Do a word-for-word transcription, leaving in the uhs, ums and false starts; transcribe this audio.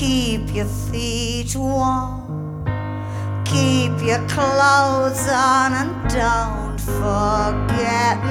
keep your feet warm, keep your clothes on, and don't forget